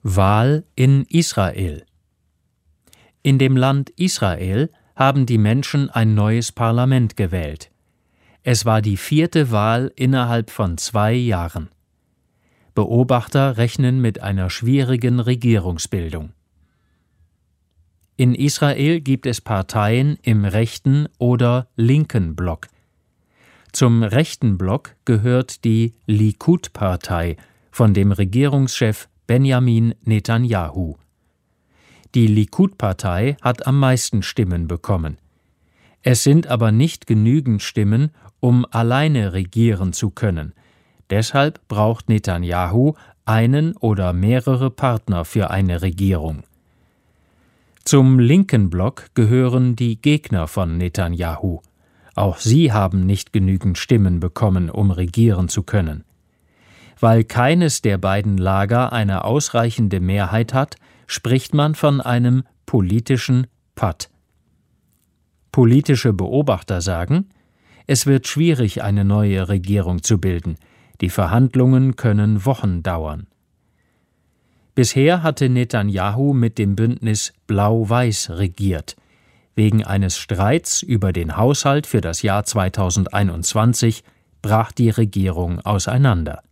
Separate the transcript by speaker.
Speaker 1: Wahl in Israel. In dem Land Israel haben die Menschen ein neues Parlament gewählt. Es war die 4. Wahl innerhalb von 2 Jahren. Beobachter rechnen mit einer schwierigen Regierungsbildung. In Israel gibt es Parteien im rechten oder linken Block. Zum rechten Block gehört die Likud-Partei von dem Regierungschef Benjamin Netanyahu. Die Likud-Partei hat am meisten Stimmen bekommen. Es sind aber nicht genügend Stimmen, um alleine regieren zu können. Deshalb braucht Netanyahu einen oder mehrere Partner für eine Regierung. Zum linken Block gehören die Gegner von Netanyahu. Auch sie haben nicht genügend Stimmen bekommen, um regieren zu können. Weil keines der beiden Lager eine ausreichende Mehrheit hat, spricht man von einem politischen Patt. Politische Beobachter sagen, es wird schwierig, eine neue Regierung zu bilden. Die Verhandlungen können Wochen dauern. Bisher hatte Netanyahu mit dem Bündnis Blau-Weiß regiert. Wegen eines Streits über den Haushalt für das Jahr 2021 brach die Regierung auseinander.